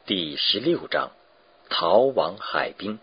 第16章，逃往海滨。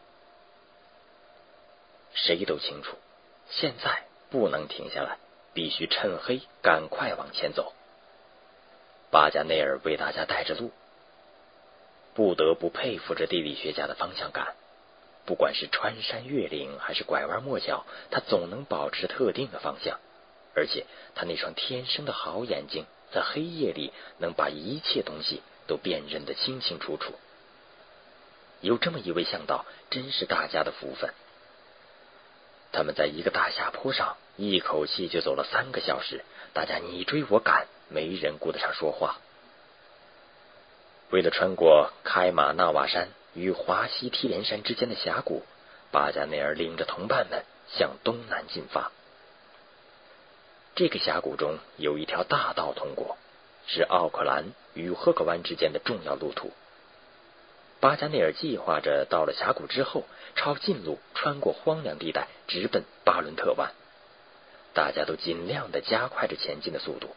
谁都清楚，现在不能停下来，必须趁黑赶快往前走。巴加内尔为大家带着路，不得不佩服着地理学家的方向感。不管是穿山越岭还是拐弯抹角，他总能保持特定的方向，而且他那双天生的好眼睛在黑夜里能把一切东西都辨认得清清楚楚。有这么一位向导，真是大家的福分。他们在一个大下坡上一口气就走了3个小时，大家你追我赶，没人顾得上说话。为了穿过开马纳瓦山与华西提连山之间的峡谷，巴加内尔领着同伴们向东南进发。这个峡谷中有一条大道通过，是奥克兰与赫克湾之间的重要路途。巴加内尔计划着到了峡谷之后，抄近路穿过荒凉地带，直奔巴伦特湾。大家都尽量地加快着前进的速度。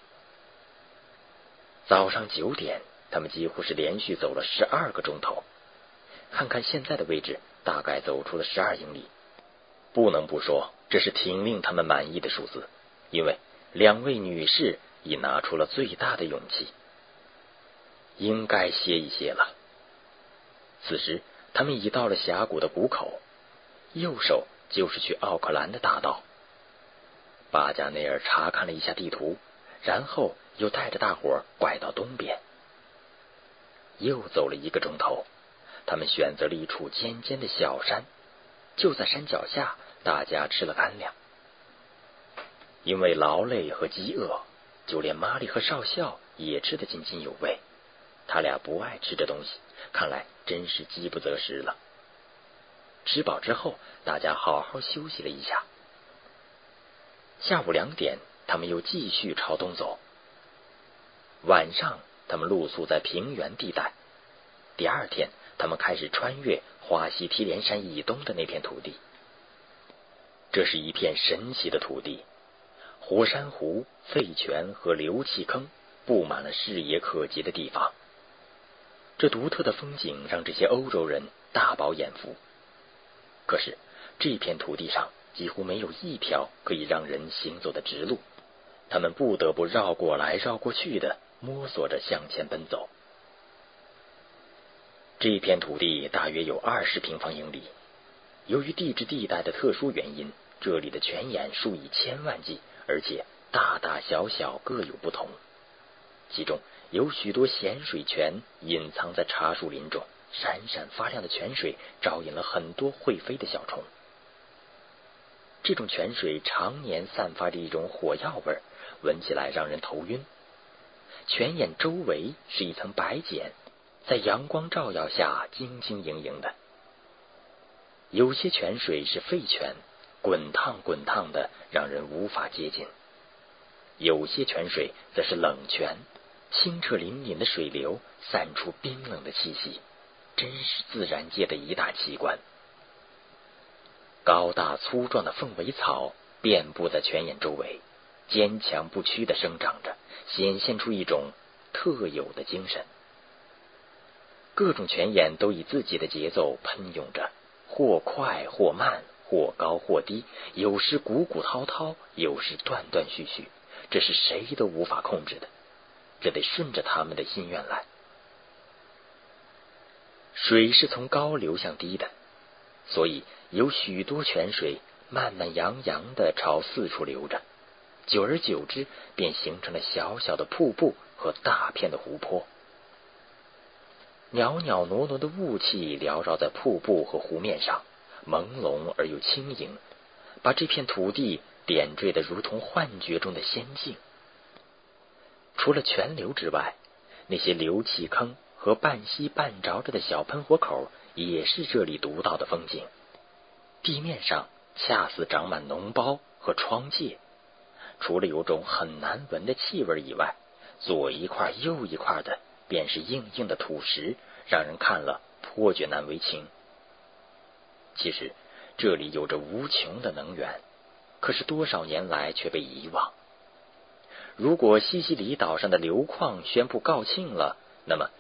早上9点，他们几乎是连续走了12个钟头。看看现在的位置，大概走出了12英里。不能不说，这是挺令他们满意的数字，因为2位女士已拿出了最大的勇气。应该歇一歇了。此时他们已到了峡谷的谷口，右手就是去奥克兰的大道。巴加内尔查看了一下地图，然后又带着大伙拐到东边。又走了1个钟头，他们选择了一处尖尖的小山，就在山脚下，大家吃了干粮。因为劳累和饥饿，就连玛丽和少校也吃得津津有味。他俩不爱吃这东西，看来真是饥不择食了。吃饱之后，大家好好休息了一下。下午2点，他们又继续朝东走。晚上，他们露宿在平原地带。第2天，他们开始穿越华西提连山以东的那片土地。这是一片神奇的土地，火山湖、废泉和硫气坑布满了视野可及的地方。这独特的风景让这些欧洲人大饱眼福。可是这片土地上几乎没有一条可以让人行走的直路，他们不得不绕过来绕过去的摸索着向前奔走。这片土地大约有20平方英里，由于地质地带的特殊原因，这里的泉眼数以千万计，而且大大小小各有不同。其中有许多咸水泉隐藏在茶树林中，闪闪发亮的泉水招引了很多会飞的小虫。这种泉水常年散发着一种火药味，闻起来让人头晕。泉眼周围是一层白茧，在阳光照耀下晶晶莹莹的。有些泉水是沸泉，滚烫滚烫的，让人无法接近。有些泉水则是冷泉，清澈粼粼的水流散出冰冷的气息，真是自然界的一大奇观。高大粗壮的凤尾草遍布在泉眼周围，坚强不屈地生长着，显现出一种特有的精神。各种泉眼都以自己的节奏喷涌着，或快或慢，或高或低，有时鼓鼓滔滔，有时断断续续，这是谁都无法控制的，这得顺着他们的心愿来。水是从高流向低的，所以有许多泉水慢慢洋洋地朝四处流着，久而久之便形成了小小的瀑布和大片的湖泊。袅袅挪挪的雾气缭绕在瀑布和湖面上，朦胧而又轻盈，把这片土地点缀得如同幻觉中的仙境。除了泉流之外，那些硫气坑和半熄半着着的小喷火口也是这里独到的风景。地面上恰似长满脓包和疮疥，除了有种很难闻的气味以外，左一块右一块的便是硬硬的土石，让人看了颇觉难为情。其实这里有着无穷的能源，可是多少年来却被遗忘。如果西西里岛上的硫矿宣布告罄了，那么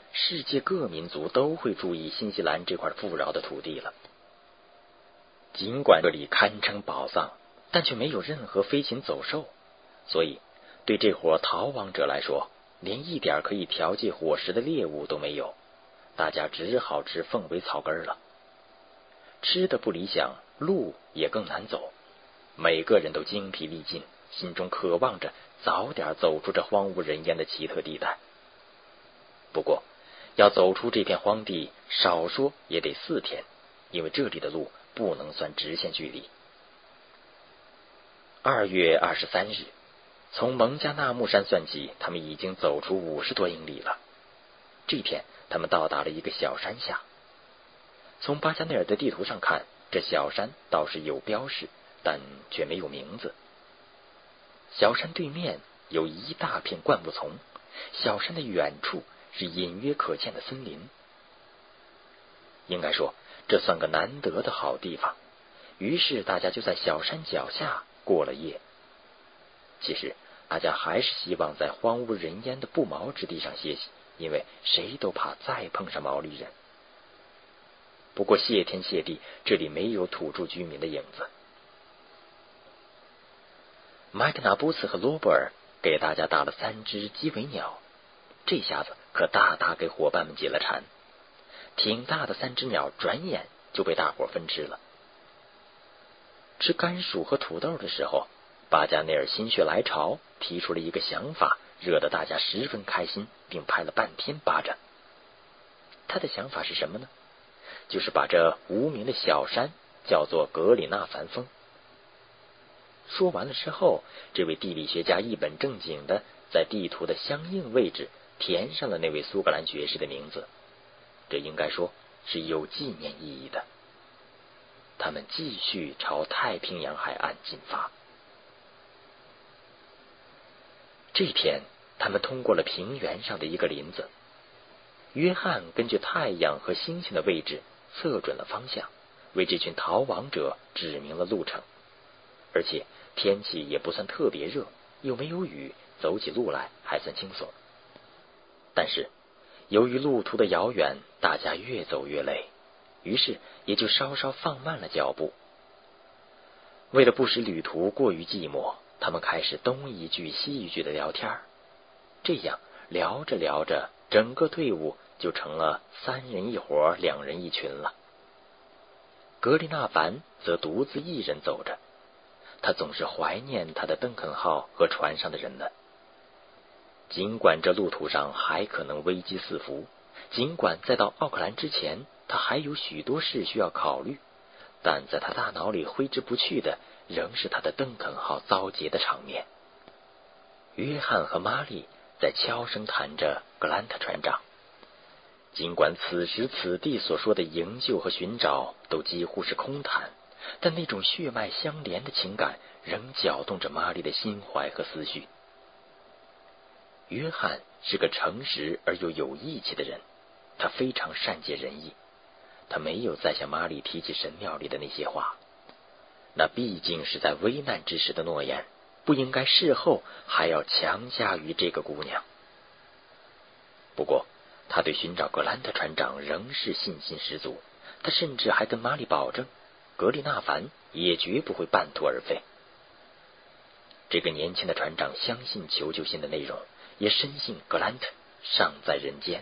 世界各民族都会注意新西兰这块富饶的土地了。尽管这里堪称宝藏，但却没有任何飞禽走兽，所以对这伙逃亡者来说，连一点可以调剂伙食的猎物都没有，大家只好吃凤尾草根了。吃的不理想，路也更难走，每个人都精疲力尽，心中渴望着早点走出这荒无人烟的奇特地带。不过要走出这片荒地，少说也得4天，因为这里的路不能算直线距离。2月23日，从蒙加纳木山算起，他们已经走出50多英里了。这天他们到达了一个小山下。从巴加内尔的地图上看，这小山倒是有标示，但却没有名字。小山对面有一大片灌木丛，小山的远处是隐约可见的森林。应该说这算个难得的好地方，于是大家就在小山脚下过了夜。其实大家还是希望在荒无人烟的不毛之地上歇息，因为谁都怕再碰上毛利人。不过谢天谢地，这里没有土著居民的影子。麦克纳布斯和罗伯尔给大家打了3只鸡尾鸟，这下子可大大给伙伴们解了馋。挺大的3只鸟转眼就被大伙分吃了。吃甘薯和土豆的时候，巴加内尔心血来潮，提出了一个想法，惹得大家十分开心，并拍了半天巴掌。他的想法是什么呢？就是把这无名的小山叫做格里纳凡峰。说完了之后，这位地理学家一本正经的在地图的相应位置填上了那位苏格兰爵士的名字，这应该说是有纪念意义的。他们继续朝太平洋海岸进发。这天他们通过了平原上的一个林子，约翰根据太阳和星星的位置测准了方向，为这群逃亡者指明了路程。而且天气也不算特别热，又没有雨，走起路来还算轻松。但是由于路途的遥远，大家越走越累，于是也就稍稍放慢了脚步。为了不使旅途过于寂寞，他们开始东一句西一句的聊天，这样聊着聊着，整个队伍就成了3人一伙，2人一群了。格里纳凡则独自一人走着，他总是怀念他的邓肯号和船上的人们。尽管这路途上还可能危机四伏，尽管在到奥克兰之前他还有许多事需要考虑，但在他大脑里挥之不去的仍是他的邓肯号遭劫的场面。约翰和玛丽在悄声谈着格兰特船长，尽管此时此地所说的营救和寻找都几乎是空谈，但那种血脉相连的情感仍搅动着玛丽的心怀和思绪。约翰是个诚实而又有义气的人，他非常善解人意，他没有再向玛丽提起神庙里的那些话，那毕竟是在危难之时的诺言，不应该事后还要强加于这个姑娘。不过他对寻找格兰特船长仍是信心十足，他甚至还跟玛丽保证，格里纳凡也绝不会半途而废。这个年轻的船长相信求救信的内容，也深信格兰特尚在人间。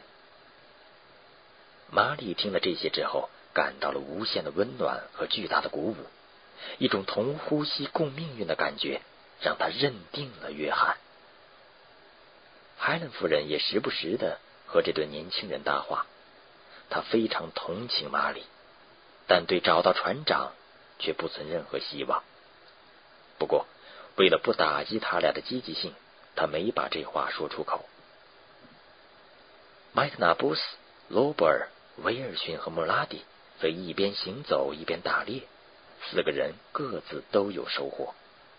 玛丽听了这些之后，感到了无限的温暖和巨大的鼓舞，一种同呼吸共命运的感觉让她认定了约翰。海伦夫人也时不时的和这对年轻人搭话，她非常同情玛丽，但对找到船长却不存任何希望。不过为了不打击他俩的积极性，他没把这话说出口。麦克纳布斯、罗伯尔、威尔逊和莫拉蒂则一边行走一边打猎，4个人各自都有收获。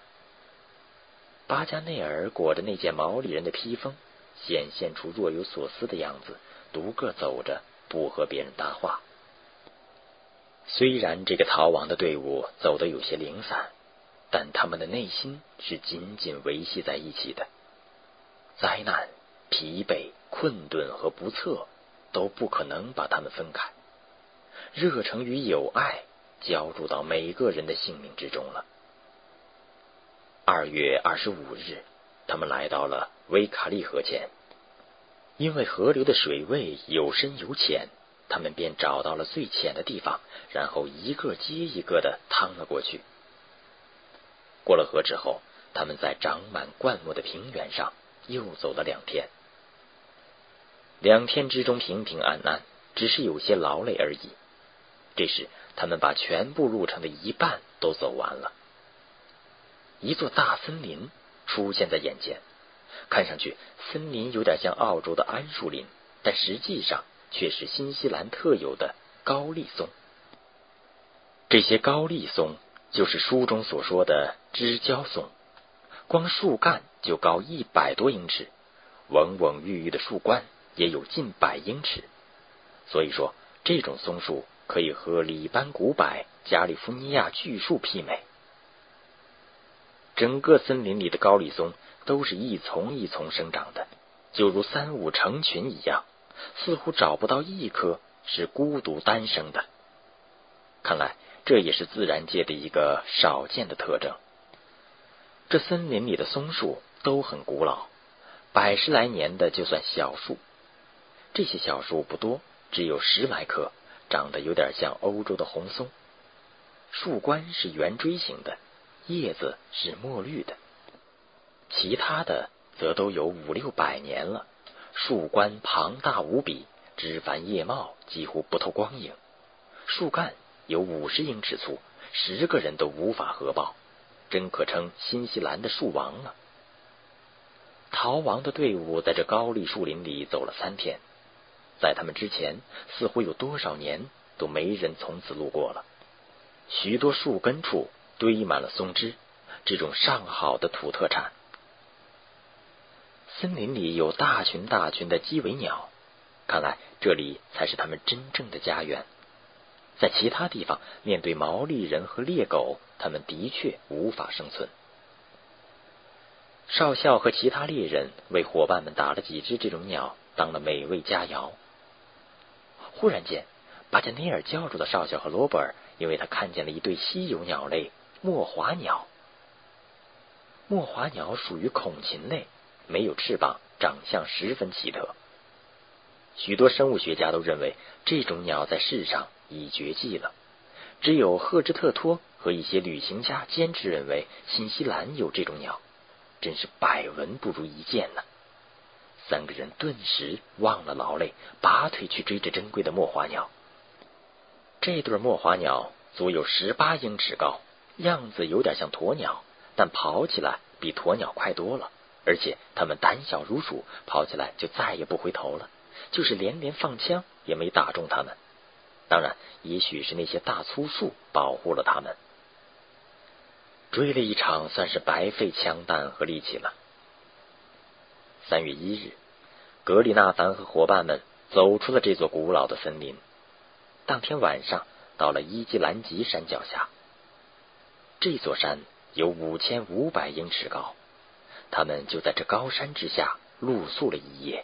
巴加内尔裹着那件毛利人的披风，显现出若有所思的样子，独个走着，不和别人搭话。虽然这个逃亡的队伍走得有些零散，但他们的内心是紧紧维系在一起的。灾难、疲惫、困顿和不测都不可能把他们分开。热诚与友爱浇筑到每个人的性命之中了。2月25日，他们来到了维卡利河前。因为河流的水位有深有浅，他们便找到了最浅的地方，然后一个接一个地趟了过去。过了河之后，他们在长满灌木的平原上又走了2天。2天之中平平安安，只是有些劳累而已。这时他们把全部路程的一半都走完了。一座大森林出现在眼前，看上去森林有点像澳洲的桉树林，但实际上却是新西兰特有的高丽松。这些高丽松就是书中所说的枝胶松，光树干就高100多英尺，蓊蓊郁郁的树冠也有近100英尺。所以说，这种松树可以和黎班古柏、加利福尼亚巨树媲美。整个森林里的高丽松都是一丛一丛生长的，就如3、5成群一样，似乎找不到一棵是孤独单生的。看来这也是自然界的一个少见的特征。这森林里的松树都很古老，100十来年的就算小树。这些小树不多，只有10来棵，长得有点像欧洲的红松。树冠是圆锥形的，叶子是墨绿的。其他的则都有5、600年了，树冠庞大无比，枝繁叶茂，几乎不透光影。树干有50英尺粗，10个人都无法合抱，真可称新西兰的树王了。逃亡的队伍在这高丽树林里走了3天，在他们之前，似乎有多少年都没人从此路过了。许多树根处堆满了松枝，这种上好的土特产。森林里有大群大群的鸡尾鸟，看来这里才是他们真正的家园。在其他地方，面对毛利人和猎狗，他们的确无法生存。少校和其他猎人为伙伴们打了几只这种鸟，当了美味佳肴。忽然间，巴加内尔叫住了少校和罗伯尔，因为他看见了一对稀有鸟类——墨华鸟。墨华鸟属于孔禽类，没有翅膀，长相十分奇特。许多生物学家都认为这种鸟在世上已绝迹了，只有赫兹特托和一些旅行家坚持认为新西兰有这种鸟，真是百闻不如一见呢。3个人顿时忘了劳累，拔腿去追着珍贵的墨华鸟。这对墨华鸟足有18英尺高，样子有点像鸵鸟，但跑起来比鸵鸟快多了，而且它们胆小如鼠，跑起来就再也不回头了，就是连连放枪也没打中它们。当然，也许是那些大粗树保护了它们。追了一场，算是白费枪弹和力气了。3月1日，格里纳凡和伙伴们走出了这座古老的森林。当天晚上到了伊基兰吉山脚下。这座山有5500英尺高，他们就在这高山之下露宿了一夜。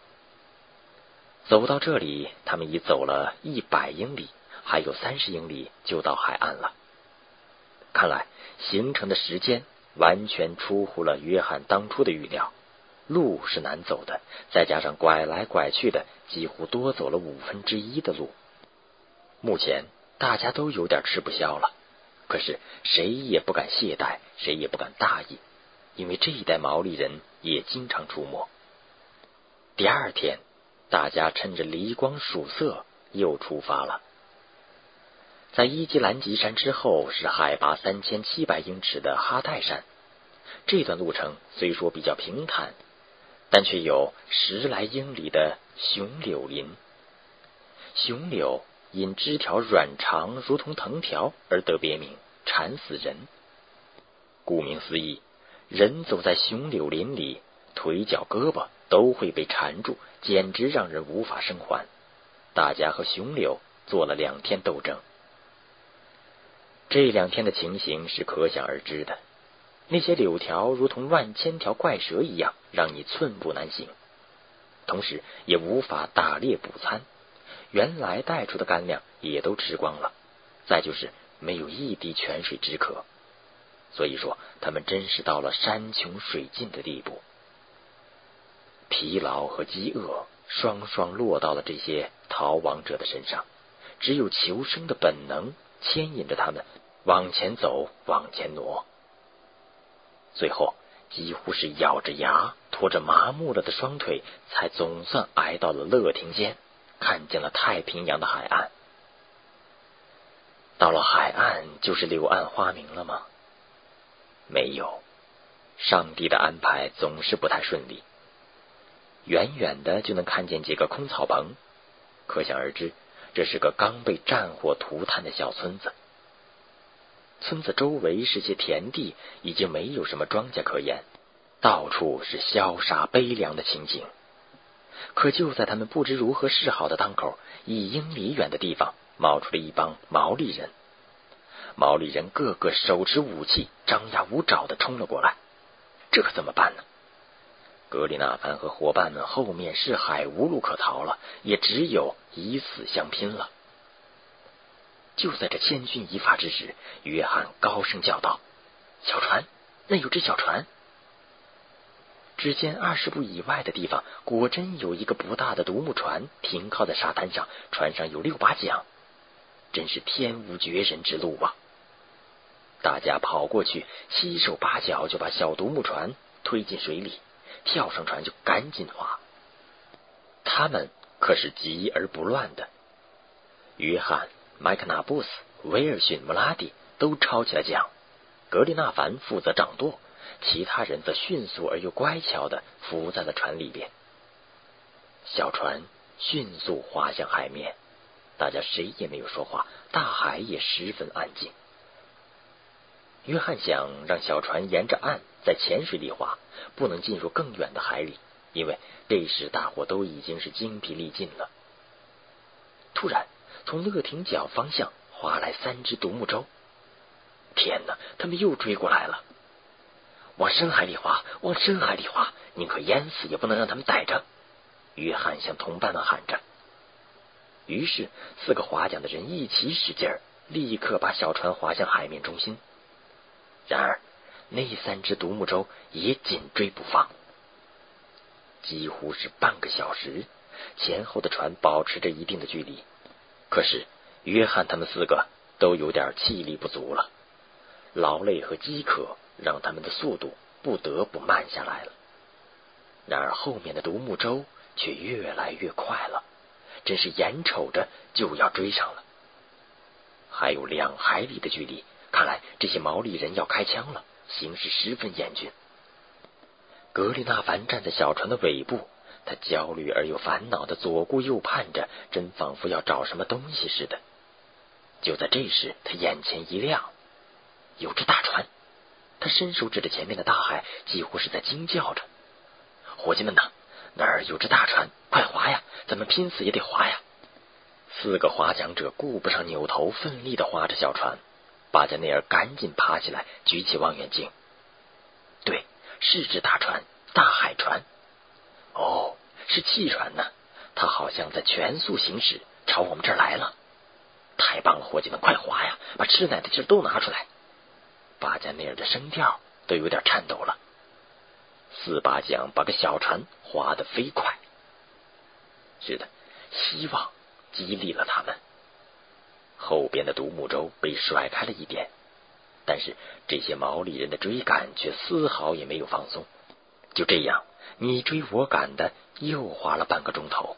走到这里，他们已走了100英里，还有30英里就到海岸了。看来行程的时间完全出乎了约翰当初的预料，路是难走的，再加上拐来拐去的，几乎多走了1/5的路。目前大家都有点吃不消了，可是谁也不敢懈怠，谁也不敢大意，因为这一带毛利人也经常出没。第2天，大家趁着离光曙色又出发了。在伊基兰吉山之后是海拔3700英尺的哈代山。这段路程虽说比较平坦，但却有10来英里的雄柳林。雄柳因枝条软长如同藤条而得别名，缠死人。顾名思义，人走在雄柳林里，腿脚胳膊都会被缠住，简直让人无法生还。大家和雄柳做了2天斗争。这2天的情形是可想而知的，那些柳条如同万千条怪蛇一样，让你寸步难行。 同时也无法打猎捕餐，原来带出的干粮也都吃光了，再就是没有一滴泉水止渴。所以说他们真是到了山穷水尽的地步。疲劳和饥饿双双落到了这些逃亡者的身上，只有求生的本能牵引着他们往前走，往前挪。最后几乎是咬着牙，拖着麻木了的双腿，才总算挨到了乐亭间，看见了太平洋的海岸。到了海岸就是柳暗花明了吗？没有，上帝的安排总是不太顺利。远远的就能看见几个空草棚，可想而知，这是个刚被战火涂炭的小村子。村子周围是些田地，已经没有什么庄稼可言，到处是萧杀悲凉的情景。可就在他们不知如何是好的当口，1英里远的地方冒出了一帮毛利人。毛利人个个手持武器，张牙舞爪地冲了过来。这可怎么办呢？格里纳凡和伙伴们后面是海，无路可逃了，也只有以死相拼了。就在这千钧一发之时，约翰高声叫道：“小船，那有只小船！”只见20步以外的地方，果真有一个不大的独木船停靠在沙滩上，船上有6把桨，真是天无绝人之路啊！大家跑过去，七手八脚就把小独木船推进水里，跳上船就赶紧划。他们可是急而不乱的。约翰、麦克纳布斯、威尔逊、穆拉蒂都抄起了桨，格里纳凡负责掌舵，其他人则迅速而又乖巧地浮在了船里边。小船迅速划向海面，大家谁也没有说话，大海也十分安静。约翰想让小船沿着岸在浅水里划，不能进入更远的海里，因为这时大伙都已经是精疲力尽了。突然从乐亭角方向划来3只独木舟，天哪，他们又追过来了！往深海里划，往深海里划，宁可淹死也不能让他们逮着！约翰向同伴们喊着。于是4个划桨的人一起使劲儿，立刻把小船划向海面中心。然而那3只独木舟也紧追不放。几乎是半个小时，前后的船保持着一定的距离，可是约翰他们4个都有点气力不足了，劳累和饥渴让他们的速度不得不慢下来了。然而后面的独木舟却越来越快了，真是眼瞅着就要追上了。还有2海里的距离，看来这些毛利人要开枪了，形势十分严峻。格里纳凡站在小船的尾部，他焦虑而又烦恼的左顾右盼着，真仿佛要找什么东西似的。就在这时，他眼前一亮，有只大船。他伸手指着前面的大海，几乎是在惊叫着：“伙计们呐，那儿有只大船，快划呀，咱们拼死也得划呀！”4个划桨者顾不上扭头，奋力地划着小船。巴加内尔赶紧爬起来，举起望远镜。对，是只大船，大海船。哦，是汽船呢，它好像在全速行驶，朝我们这儿来了。太棒了，伙计们，快划呀，把吃奶的劲儿都拿出来！巴加内尔的声调都有点颤抖了。4把桨把个小船划得飞快。是的，希望激励了他们。后边的独木舟被甩开了一点，但是这些毛利人的追赶却丝毫也没有放松。就这样你追我赶的又划了半个钟头。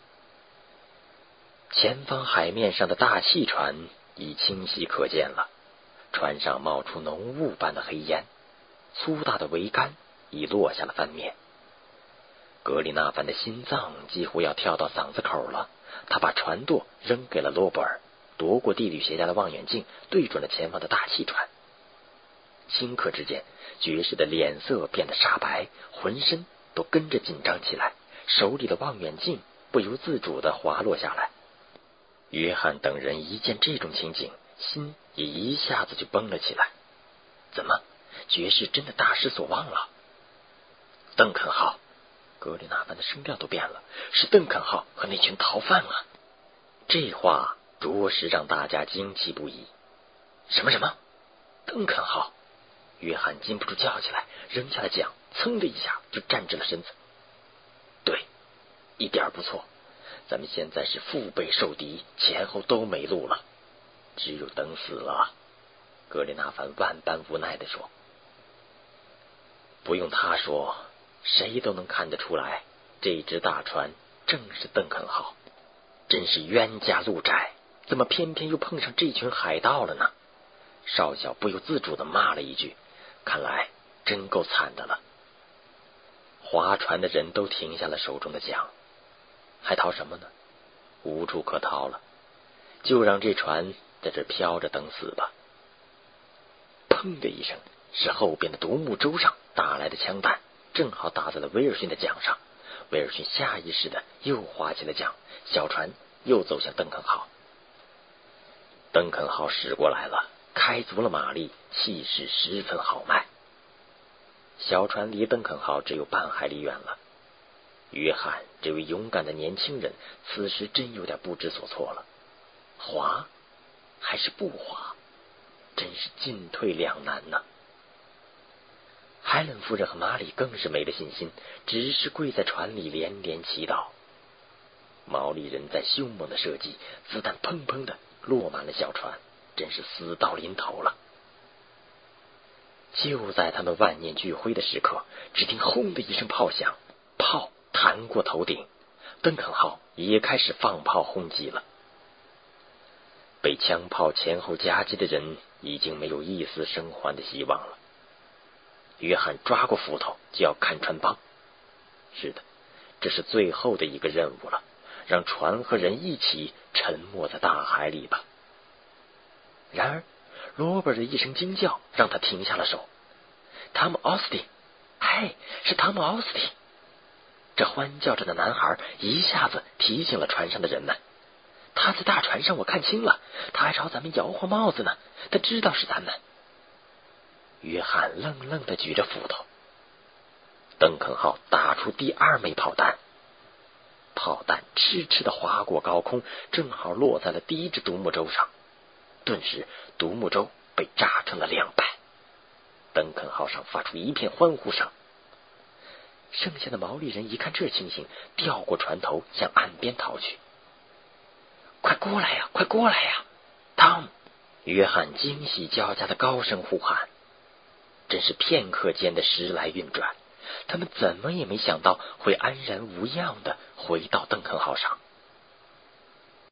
前方海面上的大汽船已清晰可见了，船上冒出浓雾般的黑烟，粗大的桅杆已落下了翻面。格里纳凡的心脏几乎要跳到嗓子口了，他把船舵扔给了罗伯尔，夺过地理学家的望远镜，对准了前方的大汽船。顷刻之间，爵士的脸色变得煞白，浑身都跟着紧张起来，手里的望远镜不由自主地滑落下来。约翰等人一见这种情景，心也一下子就绷了起来。怎么，爵士真的大失所望了？邓肯号， 格里纳凡的声调都变了，是邓肯号和那群逃犯啊！这话着实让大家惊奇不已。什么？邓肯号？约翰禁不住叫起来，扔下了桨，噌的一下就站直了身子。对，一点不错，咱们现在是腹背受敌，前后都没路了，只有等死了。格里纳凡万般无奈地说。不用他说，谁都能看得出来，这只大船正是邓肯号。真是冤家路窄，怎么偏偏又碰上这群海盗了呢？少校不由自主地骂了一句，看来真够惨的了。划船的人都停下了手中的桨，还逃什么呢？无处可逃了，就让这船在这飘着等死吧。砰的一声，是后边的独木舟上打来的枪弹，正好打在了威尔逊的桨上。威尔逊下意识的又划起了桨，小船又走向邓肯号。邓肯号驶过来了，开足了马力，气势十分豪迈。小船离邓肯号只有半海里远了。约翰这位勇敢的年轻人此时真有点不知所措了，划还是不划，真是进退两难呢。海伦夫人和马里更是没了信心，只是跪在船里连连祈祷。毛利人在凶猛的射击，子弹砰砰的落满了小船，真是死到临头了。就在他们万念俱灰的时刻，只听轰的一声炮响，炮弹过头顶，邓肯号也开始放炮轰击了。被枪炮前后夹击的人已经没有一丝生还的希望了。约翰抓过斧头就要看船帮。是的，这是最后的一个任务了，让船和人一起沉没在大海里吧。然而罗伯的一声惊叫让他停下了手。汤姆·奥斯汀，嘿，是汤姆·奥斯汀！这欢叫着的男孩一下子提醒了船上的人们。他在大船上，我看清了，他还朝咱们摇晃帽子呢，他知道是咱们。约翰愣愣地举着斧头。邓肯号打出第二枚炮弹，炮弹痴痴地划过高空，正好落在了第一只独木舟上。顿时独木舟被炸成了两半，邓肯号上发出一片欢呼声。剩下的毛利人一看这情形，调过船头向岸边逃去。快过来呀，快过来呀，汤！约翰惊喜交加的高声呼喊。真是片刻间的时来运转，他们怎么也没想到会安然无恙的回到邓肯号上。